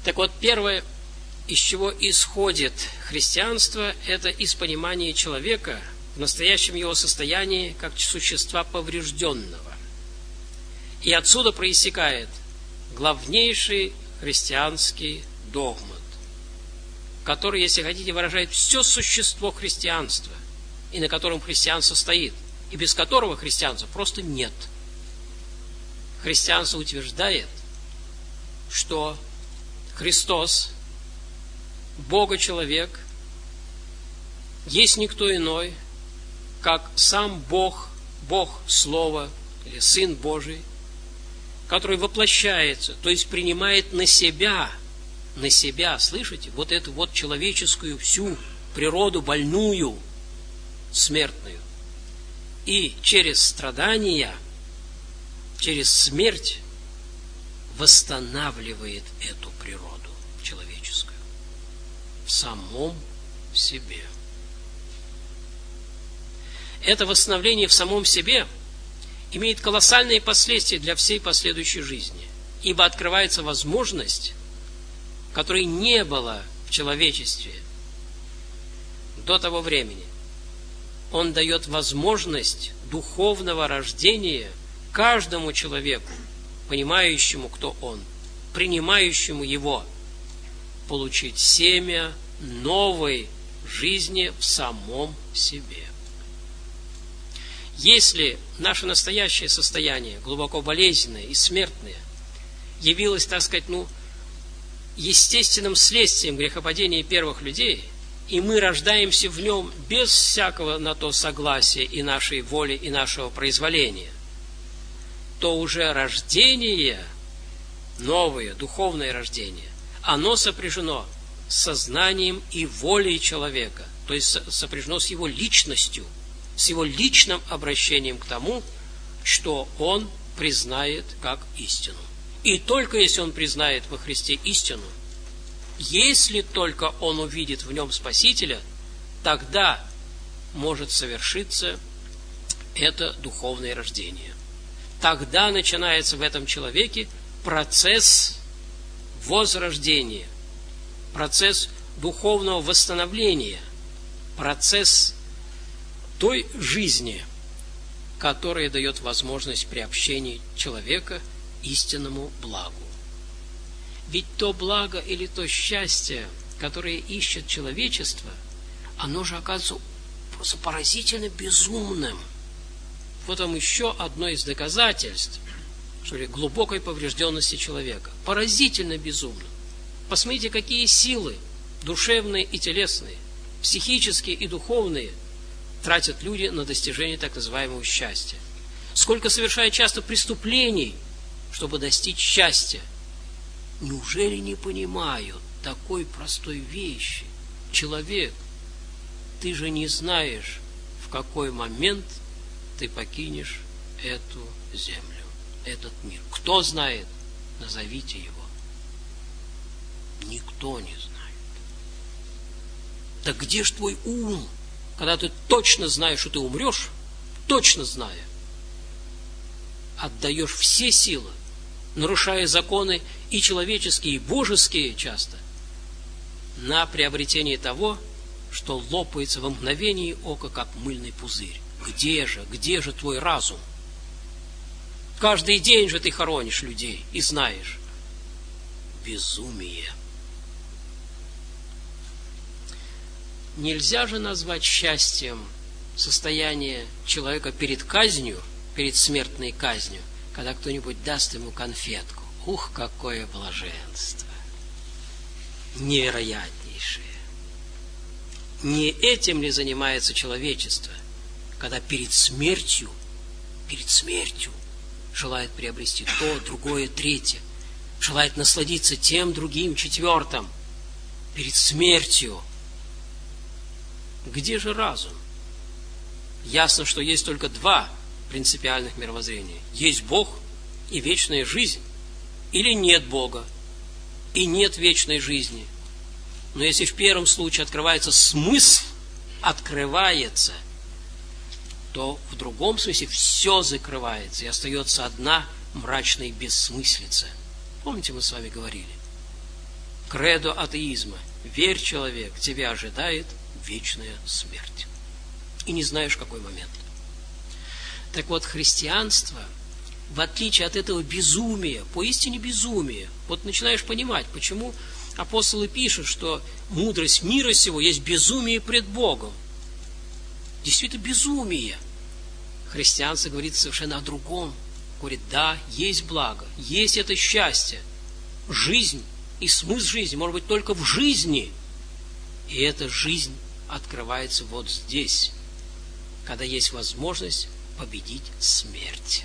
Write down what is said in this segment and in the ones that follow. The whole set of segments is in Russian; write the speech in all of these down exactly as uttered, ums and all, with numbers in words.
Так вот, первое, из чего исходит христианство, это из понимания человека в настоящем его состоянии как существа поврежденного. И отсюда проистекает главнейший христианский догмат, который, если хотите, выражает все существо христианства, и на котором христианство стоит, и без которого христианства просто нет. Христианство утверждает, что Христос, Бога-человек, есть никто иной, как сам Бог, Бог Слово, или Сын Божий, который воплощается, то есть принимает на себя, на себя, слышите, вот эту вот человеческую всю природу больную, смертную, и через страдания, через смерть восстанавливает эту природу человеческую в самом себе. Это восстановление в самом себе имеет колоссальные последствия для всей последующей жизни, ибо открывается возможность, которой не было в человечестве до того времени. Он дает возможность духовного рождения каждому человеку, понимающему, кто он, принимающему его, получить семя новой жизни в самом себе. Если наше настоящее состояние, глубоко болезненное и смертное, явилось, так сказать, ну, естественным следствием грехопадения первых людей, и мы рождаемся в нем без всякого на то согласия и нашей воли, и нашего произволения, то уже рождение, новое, духовное рождение, оно сопряжено с сознанием и волей человека, то есть сопряжено с его личностью, с его личным обращением к тому, что он признает как истину. И только если он признает во Христе истину, если только он увидит в нем Спасителя, тогда может совершиться это духовное рождение. Тогда начинается в этом человеке процесс возрождения, процесс духовного восстановления, процесс той жизни, которая дает возможность приобщения человека истинному благу. Ведь то благо или то счастье, которое ищет человечество, оно же оказывается просто поразительно безумным. Вот вам еще одно из доказательств, что ли, глубокой поврежденности человека. Поразительно безумным. Посмотрите, какие силы душевные и телесные, психические и духовные тратят люди на достижение так называемого счастья. Сколько совершают часто преступлений, чтобы достичь счастья. Неужели не понимают такой простой вещи? Человек, ты же не знаешь, в какой момент ты покинешь эту землю, этот мир. Кто знает? Назовите его. Никто не знает. Так где ж твой ум, когда ты точно знаешь, что ты умрешь, точно зная, отдаешь все силы, нарушая законы и человеческие, и божеские часто, на приобретение того, что лопается во мгновение ока, как мыльный пузырь. Где же, где же твой разум? Каждый день же ты хоронишь людей и знаешь. Безумие. Нельзя же назвать счастьем состояние человека перед казнью, перед смертной казнью, когда кто-нибудь даст ему конфетку. Ух, какое блаженство! Невероятнейшее! Не этим ли занимается человечество, когда перед смертью, перед смертью желает приобрести то, другое, третье, желает насладиться тем, другим, четвертым, перед смертью? Где же разум? Ясно, что есть только два принципиальных мировоззрения. Есть Бог и вечная жизнь, или нет Бога и нет вечной жизни. Но если в первом случае открывается смысл, открывается, то в другом смысле все закрывается, и остается одна мрачная бессмыслица. Помните, мы с вами говорили? кредо атеизма. Верь, человек, тебя ожидает вечная смерть. И не знаешь, в какой момент. Так вот, христианство, в отличие от этого безумия, поистине безумия, вот начинаешь понимать, почему апостолы пишут, что мудрость мира сего есть безумие пред Богом. Действительно безумие. Христианство говорит совершенно о другом. Говорит, да, есть благо, есть это счастье. Жизнь и смысл жизни может быть только в жизни. И эта жизнь открывается вот здесь, когда есть возможность победить смерть.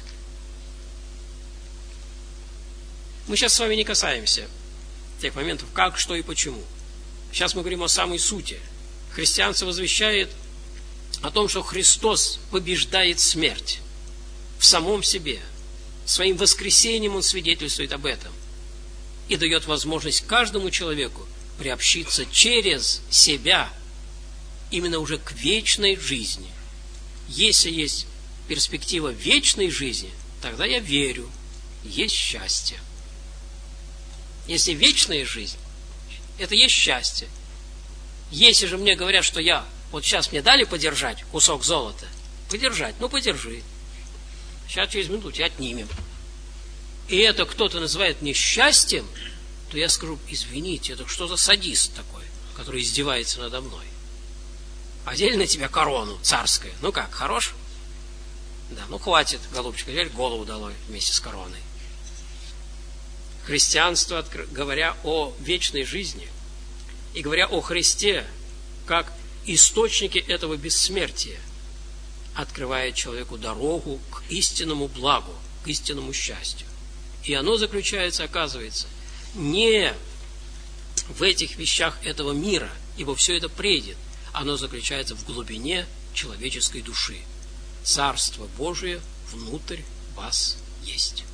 Мы сейчас с вами не касаемся тех моментов, как, что и почему. Сейчас мы говорим о самой сути. Христианство возвещает о том, что Христос побеждает смерть в самом себе. Своим воскресением Он свидетельствует об этом и дает возможность каждому человеку приобщиться через себя именно уже к вечной жизни. Если есть перспектива вечной жизни, тогда я верю, есть счастье. Если вечная жизнь, это есть счастье. Если же мне говорят, что я, вот сейчас мне дали подержать кусок золота, подержать, ну подержи. Сейчас через минуту тебя отнимем. И это кто-то называет несчастьем, то я скажу, извините, это что за садист такой, который издевается надо мной? Одели на тебя корону царскую. Ну как, хорош? Да, ну хватит, голубчик, теперь голову долой вместе с короной. Христианство, говоря о вечной жизни и говоря о Христе как источнике этого бессмертия, открывает человеку дорогу к истинному благу, к истинному счастью. И оно заключается, оказывается, не в этих вещах этого мира, ибо все это придет. Оно заключается в глубине человеческой души. Царство Божие внутрь вас есть.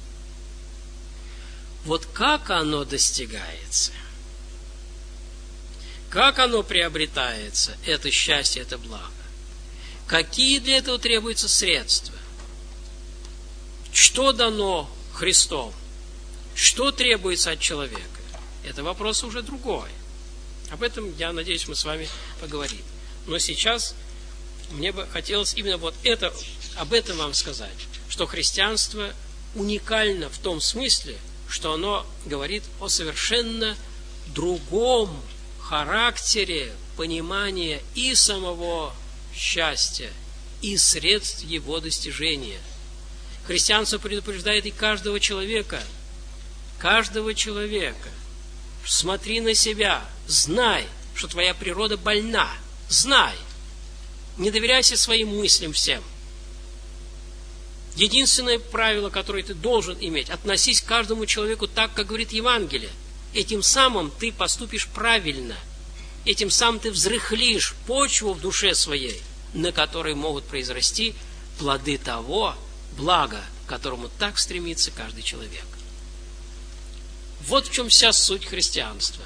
Вот как оно достигается? Как оно приобретается, это счастье, это благо? Какие для этого требуются средства? Что дано Христом? Что требуется от человека? Это вопрос уже другой. Об этом, я надеюсь, мы с вами поговорим. Но сейчас мне бы хотелось именно вот это, об этом вам сказать, что христианство уникально в том смысле, что оно говорит о совершенно другом характере понимания и самого счастья, и средств его достижения. Христианство предупреждает и каждого человека, каждого человека. Смотри на себя, знай, что твоя природа больна, знай. Не доверяйся своим мыслям всем. Единственное правило, которое ты должен иметь, относись к каждому человеку так, как говорит Евангелие. Этим самым ты поступишь правильно. Этим самым ты взрыхлишь почву в душе своей, на которой могут произрасти плоды того блага, к которому так стремится каждый человек. Вот в чем вся суть христианства.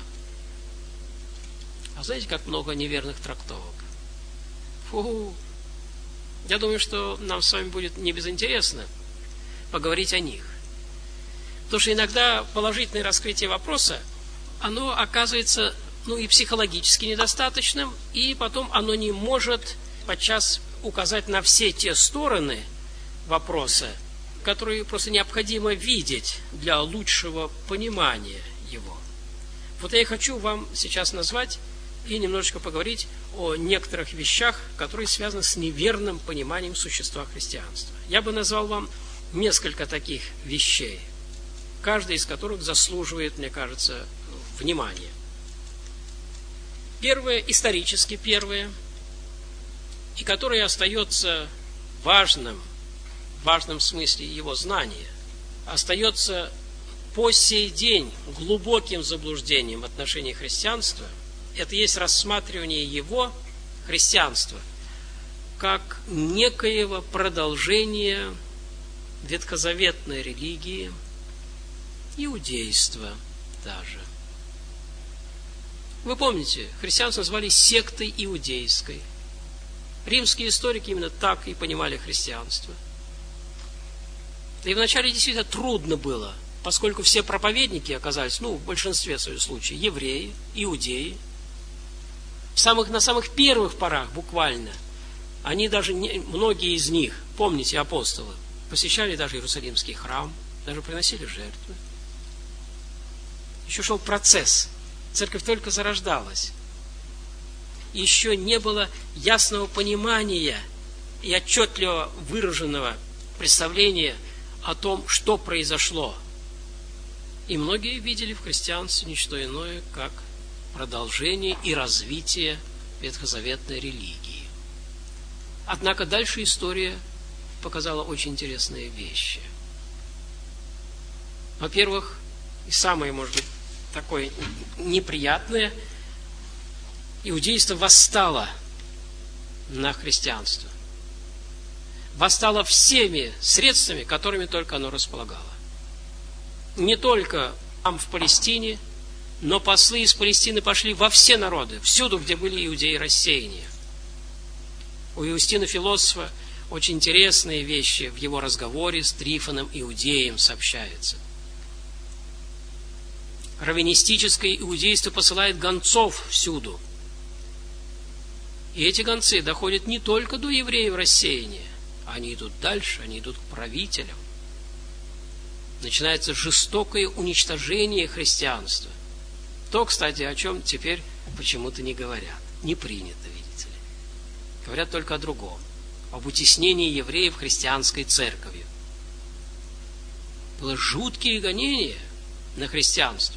А знаете, как много неверных трактовок? Фу! Я думаю, что нам с вами будет не безинтересно поговорить о них. Потому что иногда положительное раскрытие вопроса, оно оказывается, ну, и психологически недостаточным, и потом оно не может подчас указать на все те стороны вопроса, которые просто необходимо видеть для лучшего понимания его. Вот я и хочу вам сейчас назвать и немножечко поговорить о некоторых вещах, которые связаны с неверным пониманием существа христианства. Я бы назвал вам несколько таких вещей, каждая из которых заслуживает, мне кажется, внимания. Первое, исторически первое, и которое остается важным, в важном смысле его знания, остается по сей день глубоким заблуждением в отношении христианства. Это есть рассматривание его, христианства, как некоего продолжения ветхозаветной религии, иудейства даже. Вы помните, христианство назвали сектой иудейской. Римские историки именно так и понимали христианство. И вначале действительно трудно было поскольку все проповедники оказались, ну, в большинстве своих случаев, евреи, иудеи, в самых, на самых первых порах буквально, они даже, не, многие из них, помните, апостолы, посещали даже Иерусалимский храм, даже приносили жертвы. Еще шел процесс. Церковь только зарождалась. Еще не было ясного понимания и отчетливо выраженного представления о том, что произошло. И многие видели в христианстве не что иное, как продолжение и развитие ветхозаветной религии. Однако дальше история показала очень интересные вещи. Во-первых, и самое, может быть, такое неприятное, иудейство восстало на христианство. Восстало всеми средствами, которыми только оно располагало. Не только там в Палестине, но послы из Палестины пошли во все народы, всюду, где были иудеи рассеяния. У Иустина Философа очень интересные вещи в его разговоре с Трифоном Иудеем сообщаются. Раввинистическое иудейство посылает гонцов всюду. И эти гонцы доходят не только до евреев рассеяния, они идут дальше, они идут к правителям. Начинается жестокое уничтожение христианства. То, кстати, о чем теперь почему-то не говорят. Не принято, видите ли. Говорят только о другом. Об утеснении евреев христианской церковью. Было жуткие гонения на христианство.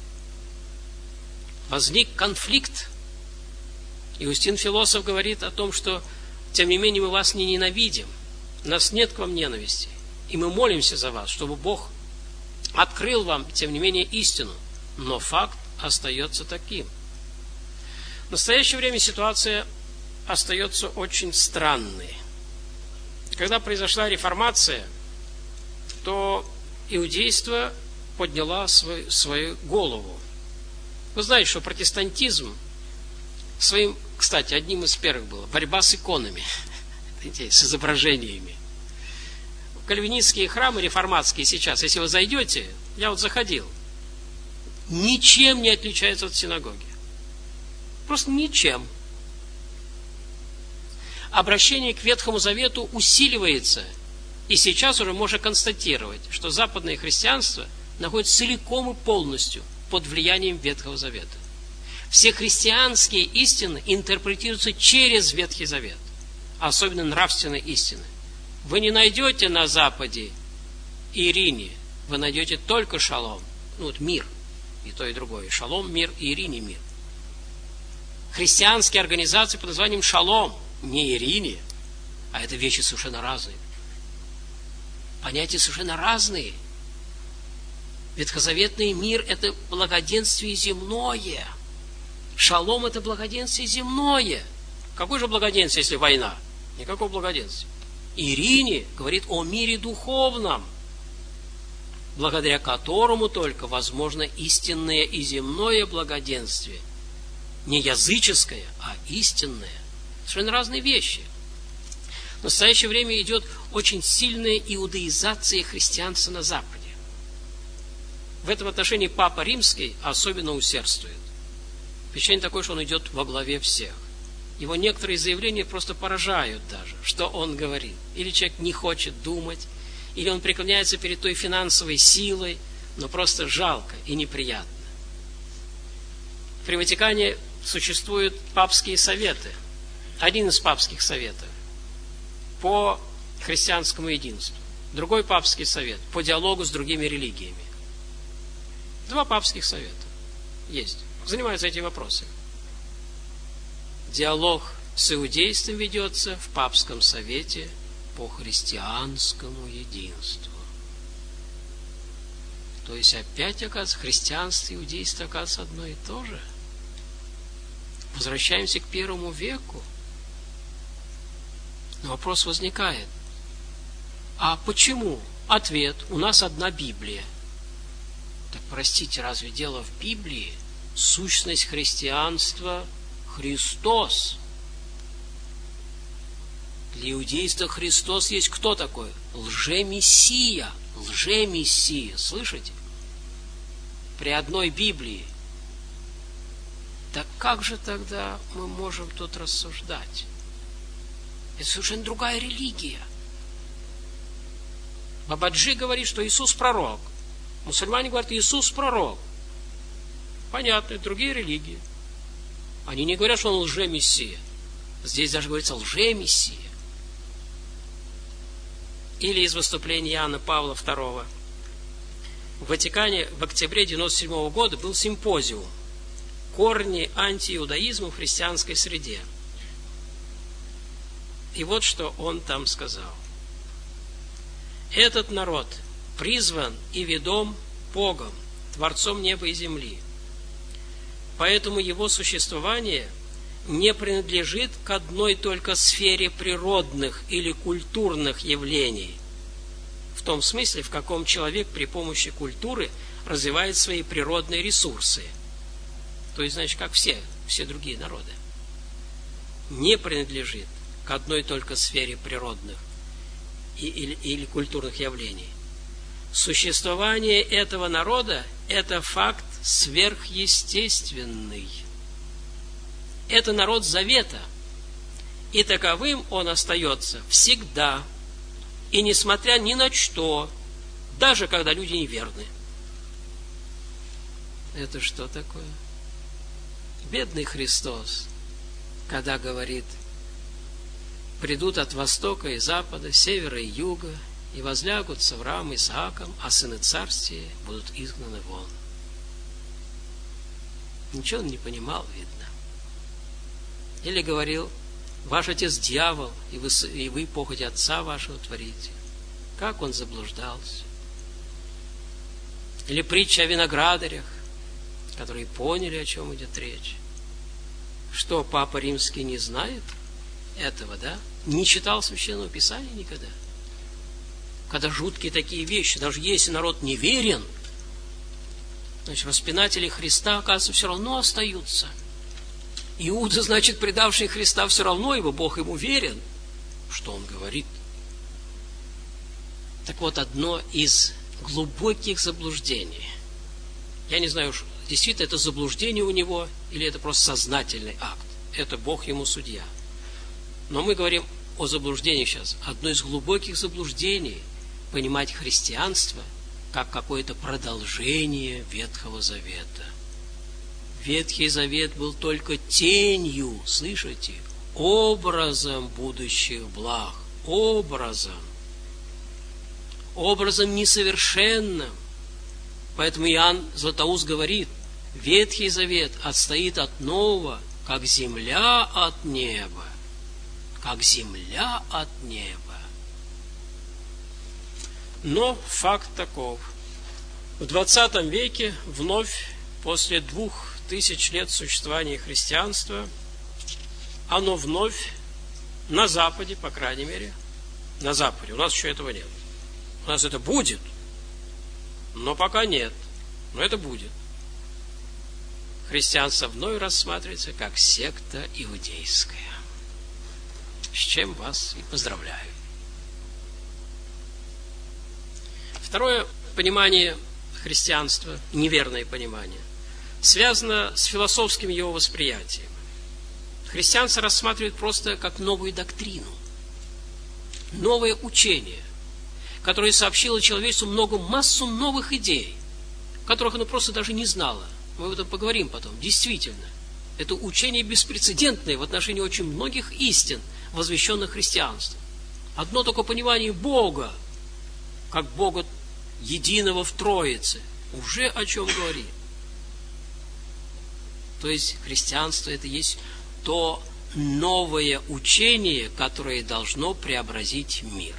Возник конфликт. Иустин Философ говорит о том, что тем не менее мы вас не ненавидим. У нас нет к вам ненависти. И мы молимся за вас, чтобы Бог открыл вам, тем не менее, истину. Но факт остается таким. В настоящее время ситуация остается очень странной. Когда произошла реформация, то иудейство подняло свой, свою голову. Вы знаете, что протестантизм своим, кстати, одним из первых было борьба с иконами, с изображениями. Кальвинистские храмы реформатские сейчас, если вы зайдете, я вот заходил, ничем не отличаются от синагоги. Просто ничем. Обращение к Ветхому Завету усиливается, и сейчас уже можно констатировать, что западное христианство находится целиком и полностью под влиянием Ветхого Завета. Все христианские истины интерпретируются через Ветхий Завет, особенно нравственные истины. Вы не найдете на Западе Ирине, вы найдете только шалом, ну вот мир, и то, и другое. Шалом, мир, и Ирине, мир. Христианские организации под названием шалом, не Ирине, а это вещи совершенно разные. Понятия совершенно разные. Ветхозаветный мир – это благоденствие земное. Шалом – это благоденствие земное. Какое же благоденствие, если война? Никакого благоденствия. Ирине говорит о мире духовном, благодаря которому только возможно истинное и земное благоденствие. Не языческое, а истинное. Совершенно разные вещи. В настоящее время идет очень сильная иудаизация христианства на Западе. В этом отношении Папа Римский особенно усердствует. Впечатление такое, что он идет во главе всех. Его некоторые заявления просто поражают даже, что он говорит. Или человек не хочет думать, или он преклоняется перед той финансовой силой, но просто жалко и неприятно. При Ватикане существуют папские советы. Один из папских советов по христианскому единству. Другой папский совет по диалогу с другими религиями. Два папских совета есть. Занимаются этими вопросами. Диалог с иудейством ведется в папском совете по христианскому единству. То есть опять, оказывается, христианство и иудейство, оказывается, одно и то же. Возвращаемся к первому веку. Но вопрос возникает. А почему? Ответ. У нас одна Библия. Так, простите, разве дело в Библии? Сущность христианства – Христос. Для иудейства Христос есть кто такой? Лжемессия. Лжемессия. Слышите? при одной Библии, так как же тогда мы можем тут рассуждать? Это совершенно другая религия. Бабаджи говорит, что Иисус пророк. Мусульмане говорят, Иисус пророк. Понятно, это другие религии. Они не говорят, что он лже-мессия. Здесь даже говорится лже-мессия. Или из выступления Иоанна Павла второго. В Ватикане в октябре девяносто седьмого года был симпозиум «Корни антииудаизма в христианской среде». И вот что он там сказал. Этот народ призван и ведом Богом, Творцом неба и земли. Поэтому его существование не принадлежит к одной только сфере природных или культурных явлений, в том смысле, в каком человек при помощи культуры развивает свои природные ресурсы. То есть, значит, как все, все другие народы. Не принадлежит к одной только сфере природных и, или, или культурных явлений. Существование этого народа – это факт сверхъестественный. Это народ завета, и таковым он остается всегда, и несмотря ни на что, даже когда люди неверны. Это что такое? Бедный Христос, когда говорит: придут от востока и запада, севера и юга, и возлягут с Авраамом и Исааком, а сыны царствия будут изгнаны вон. Ничего он не понимал, видно. Или говорил: ваш отец дьявол, и вы, и вы похоть отца вашего творите. Как он заблуждался. Или притча о виноградарях, которые поняли, о чем идет речь. Что, Папа Римский не знает этого, да? Не читал Священного Писания никогда? Когда жуткие такие вещи, даже если народ не верен, значит, распинатели Христа, оказывается, все равно остаются. Иуда, значит, предавший Христа, все равно его, Бог ему верен. Что он говорит? Так вот, одно из глубоких заблуждений. Я не знаю, действительно это заблуждение у него, или это просто сознательный акт. Это Бог ему судья. Но мы говорим о заблуждении сейчас. Одно из глубоких заблуждений – понимать христианство как какое-то продолжение Ветхого Завета. Ветхий Завет был только тенью, слышите, образом будущих благ, образом, образом несовершенным. Поэтому Иоанн Златоуст говорит: Ветхий Завет отстоит от Нового, как земля от неба, как земля от неба. Но факт таков. В двадцатом веке вновь, после двух тысяч лет существования христианства, оно вновь на Западе, по крайней мере, на Западе, у нас еще этого нет. У нас это будет, но пока нет, но это будет. Христианство вновь рассматривается как секта иудейская. С чем вас и поздравляю. Второе понимание христианства, неверное понимание, связано с философским его восприятием. Христианство рассматривает просто как новую доктрину, новое учение, которое сообщило человечеству много, массу новых идей, которых оно просто даже не знало. Мы об этом поговорим потом. Действительно, это учение беспрецедентное в отношении очень многих истин, возвещенных христианством. Одно только понимание Бога, как Бога единого в Троице, уже о чем говорит. То есть христианство — это есть то новое учение, которое должно преобразить мир.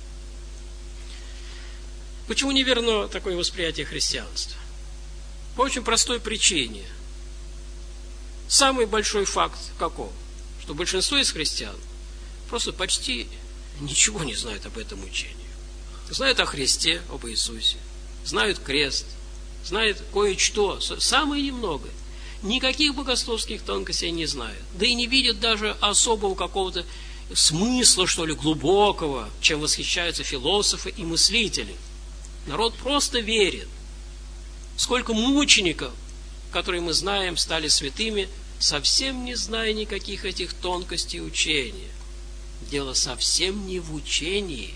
Почему неверно такое восприятие христианства? По очень простой причине. Самый большой факт каков? Что большинство из христиан просто почти ничего не знают об этом учении. Знают о Христе, об Иисусе, знают крест, знают кое-что, самое немного. Никаких богословских тонкостей не знают. Да и не видят даже особого какого-то смысла, что ли, глубокого, чем восхищаются философы и мыслители. Народ просто верит. Сколько мучеников, которые мы знаем, стали святыми, совсем не зная никаких этих тонкостей учения. Дело совсем не в учении,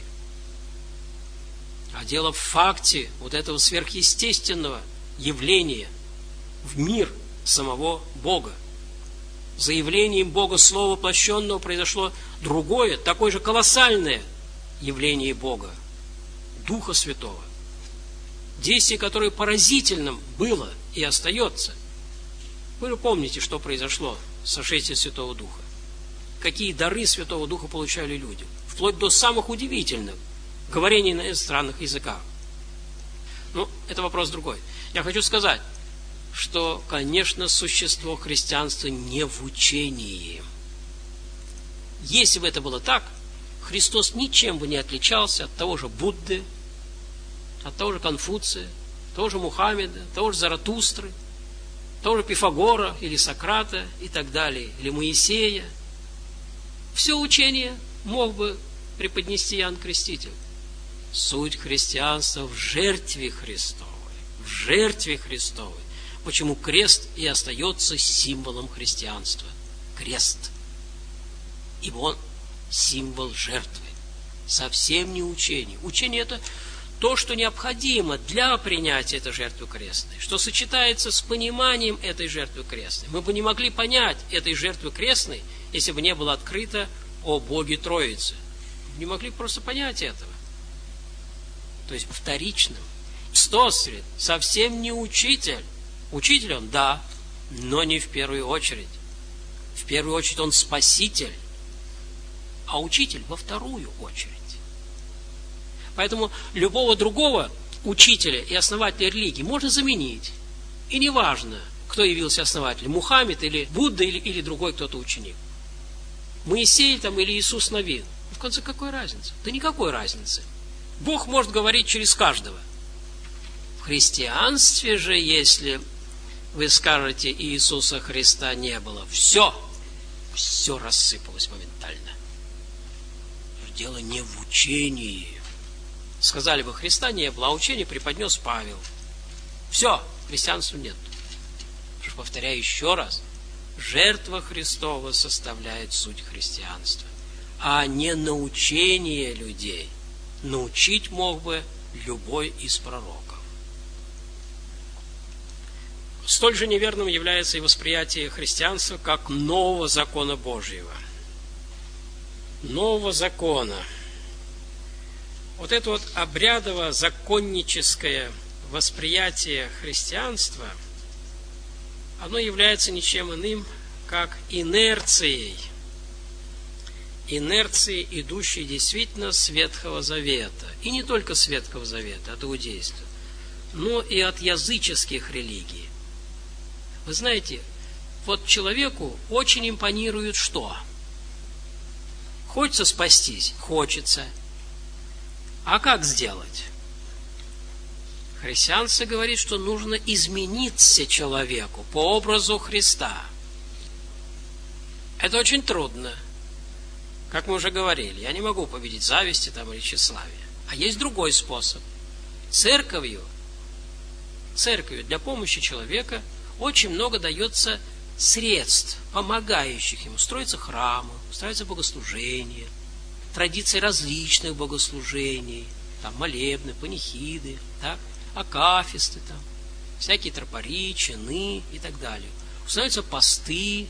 а дело в факте вот этого сверхъестественного явления в мир самого Бога. За явлением Бога Слова воплощенного произошло другое, такое же колоссальное явление Бога, Духа Святого. Действие, которое поразительным было и остается. Вы же помните, что произошло с сошествием Святого Духа. Какие дары Святого Духа получали люди. Вплоть до самых удивительных говорений на иностранных языках. Ну, это вопрос другой. Я хочу сказать, что, конечно, существо христианства не в учении. Если бы это было так, Христос ничем бы не отличался от того же Будды, от того же Конфуция, того же Мухаммеда, того же Заратустры, того же Пифагора или Сократа и так далее, или Моисея. Все учение мог бы преподнести Иоанн Креститель. Суть христианства в жертве Христовой, в жертве Христовой. Почему крест и остается символом христианства? Крест. Ибо он символ жертвы. Совсем не учение. Учение – это то, что необходимо для принятия этой жертвы крестной, что сочетается с пониманием этой жертвы крестной. Мы бы не могли понять этой жертвы крестной, если бы не было открыто о Боге Троице. Не могли просто понять этого. То есть вторичным. Христос совсем не учитель. Учитель он, да, но не в первую очередь. В первую очередь он спаситель, а учитель во вторую очередь. Поэтому любого другого учителя и основателя религии можно заменить. И неважно, кто явился основателем, Мухаммед или Будда или, или другой кто-то ученик. Моисей там или Иисус Навин. В конце какой разницы? Да никакой разницы. Бог может говорить через каждого. В христианстве же, если вы скажете, Иисуса Христа не было, все, все рассыпалось моментально. Дело не в учении. Сказали бы, Христа не было, а учение преподнес Павел. Все, христианства нет. Повторяю еще раз, жертва Христова составляет суть христианства, а не научение людей. Научить мог бы любой из пророков. Столь же неверным является и восприятие христианства как нового закона Божьего. Нового закона. Вот это вот обрядово-законническое восприятие христианства, оно является ничем иным, как инерцией. Инерцией, идущей действительно с Ветхого Завета. И не только с Ветхого Завета, от иудейства, но и от языческих религий. Вы знаете, вот человеку очень импонирует что? Хочется спастись? Хочется. А как сделать? Христианство говорит, что нужно измениться человеку по образу Христа. Это очень трудно. Как мы уже говорили, я не могу победить зависти там, или тщеславие. А есть другой способ. Церковью, церковью для помощи человека очень много дается средств, помогающих ему. Строятся храмы, строятся богослужения, традиции различных богослужений, там молебны, панихиды, так, акафисты, там, всякие тропари, чины и так далее. Устанавливаются посты,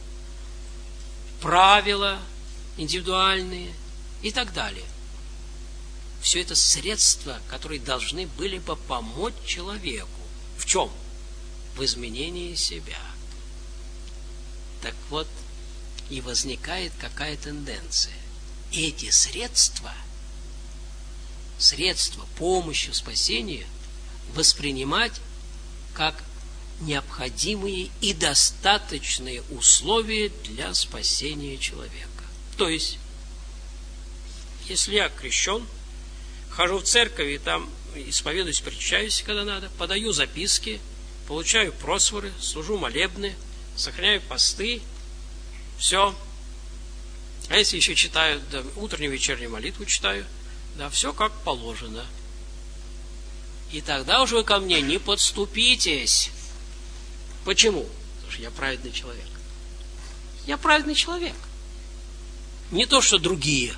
правила индивидуальные и так далее. Все это средства, которые должны были бы помочь человеку. В чем? В изменении себя. Так вот, и возникает какая тенденция. Эти средства, средства помощи в спасении воспринимать как необходимые и достаточные условия для спасения человека. То есть, если я крещен, хожу в церковь и там исповедуюсь, причащаюсь, когда надо, подаю записки, получаю просфоры, служу молебны, сохраняю посты, все. А если еще читаю, да, утреннюю вечернюю молитву читаю, да, все как положено. И тогда уже вы ко мне не подступитесь. Почему? Потому что я праведный человек. Я праведный человек. Не то, что другие.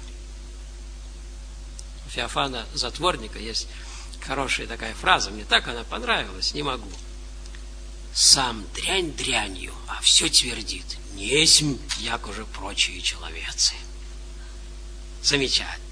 У Феофана Затворника есть хорошая такая фраза, мне так она понравилась, не могу. Сам дрянь дрянью, а все твердит. Несмь, як уже прочие человецы. Замечательно.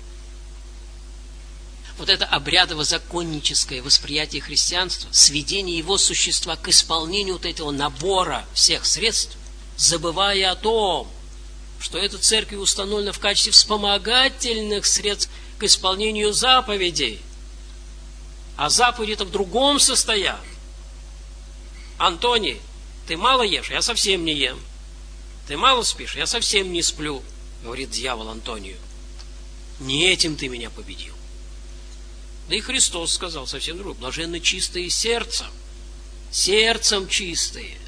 Вот это обрядово-законническое восприятие христианства, сведение его существа к исполнению вот этого набора всех средств, забывая о том, что эта церковь установлена в качестве вспомогательных средств к исполнению заповедей. А заповеди-то в другом состоят. Антоний, ты мало ешь, я совсем не ем. Ты мало спишь, я совсем не сплю, говорит дьявол Антонию. Не этим ты меня победил. Да и Христос сказал совсем другое. Блаженны чистые сердцем. Сердцем чистые.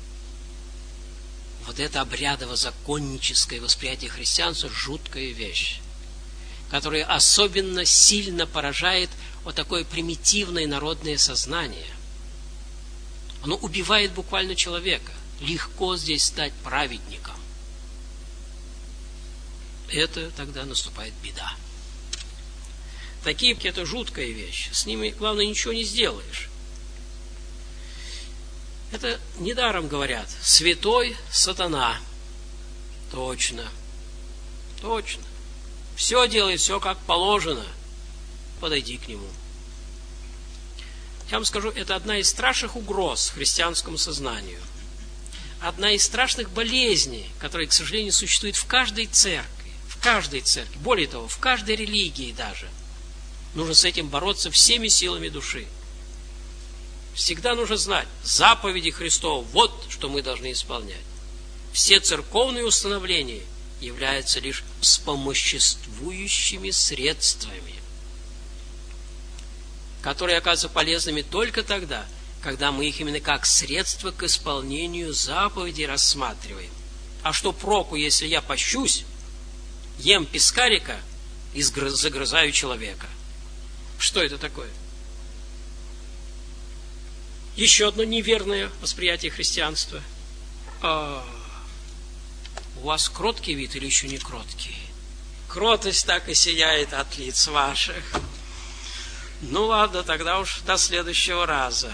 Вот это обрядово-законническое восприятие христианства – жуткая вещь, которая особенно сильно поражает вот такое примитивное народное сознание. Оно убивает буквально человека. Легко здесь стать праведником. Это тогда наступает беда. Такие – это жуткая вещь. С ними, главное, ничего не сделаешь. Это недаром говорят. Святой сатана. Точно. Точно. Все делает, все как положено. Подойди к нему. Я вам скажу, это одна из страшных угроз христианскому сознанию. Одна из страшных болезней, которая, к сожалению, существует в каждой церкви. В каждой церкви. Более того, в каждой религии даже. Нужно с этим бороться всеми силами души. Всегда нужно знать, заповеди Христова, вот что мы должны исполнять. Все церковные установления являются лишь вспомоществующими средствами, которые оказываются полезными только тогда, когда мы их именно как средство к исполнению заповедей рассматриваем. А что проку, если я пощусь, ем пескарика и загрызаю человека? Что это такое? Еще одно неверное восприятие христианства. А, у вас кроткий вид или еще не кроткий? Кротость так и сияет от лиц ваших. Ну ладно, тогда уж до следующего раза.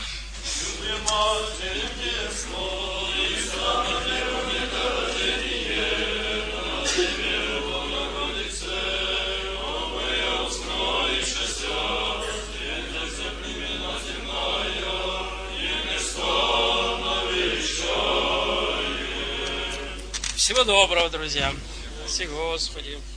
Всего доброго, друзья. Спаси Господи.